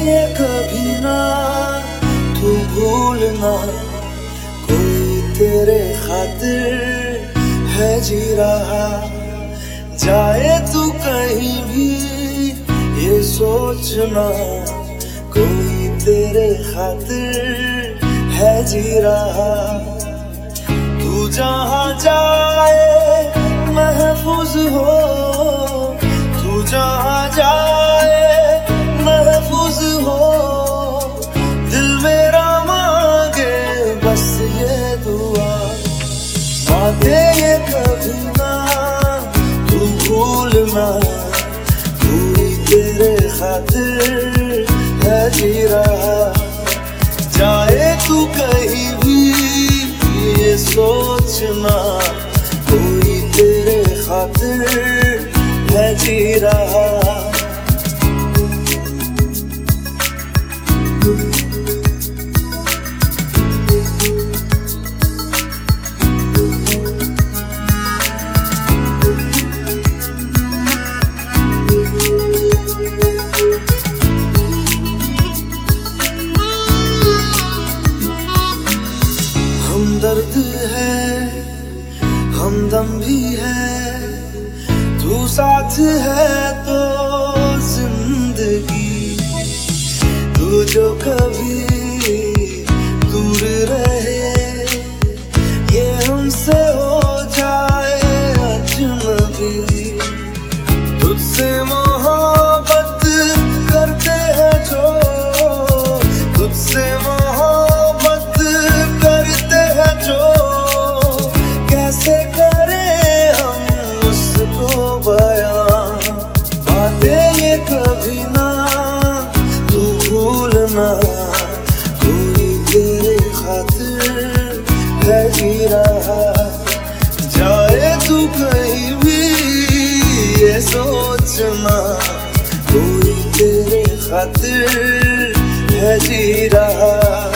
ये कभी ना तू भूलना, कोई तेरे खातिर है जी रहा। जाए तू कहीं भी ये सोचना, कोई तेरे खातिर है जी रहा। तू जहाँ जाए महफूज हो, तू जहाँ जाए महफूज हो। दिल मेरा मांगे बस ये दुआ, बातें ये कभी ना तू भूलना, कोई तेरे खातिर है जी रहा। जाए तू कहीं भी ये सोचना, कोई तेरे खातिर है जी रहा। हमदर्द है, हमदम भी है, तू साथ है तो जिंदगी। तू जो कभी दूर रहे, ये हमसे हो जाए अजनबी। तुझसे मोहब्बत करते हैं जो, तुझसे मोहब्बत करते हैं जो, कैसे करें हम उसको बयां। बातें ये कभी ना तू भूलना, कोई तेरे खातिर है जी रहा। जाए तू कहीं भी ये सोचना, कोई तेरे खातिर है जी रहा।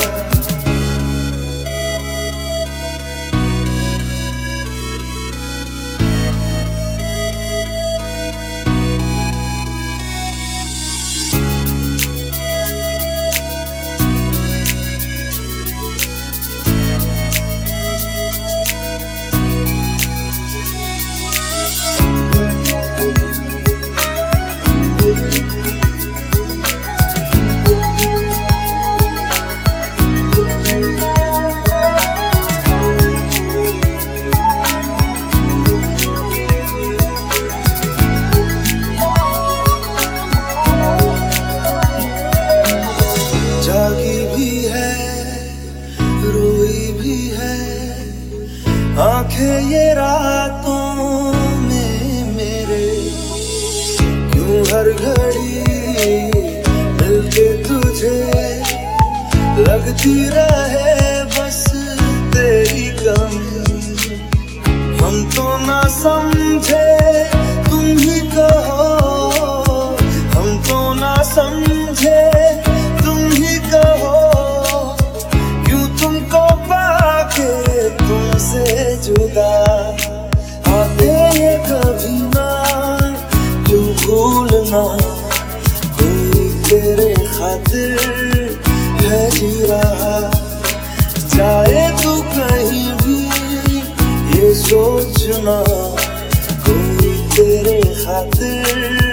जागी भी है, रोई भी है, आंखें ये रातों में मेरे। क्यों हर घड़ी मिलके तुझे लगती रहे बस तेरी कमी। हम तो ना समझे तुम ही कहो, हम तो ना समझे तुम ही कहो। क्यों तुमको पाके तुमसे जुदा, आते ये कभी ना तू भूलना, कोई तेरे खातिर है जी रहा। जाए तू कहीं भी ये सोचना, कोई तेरे खातिर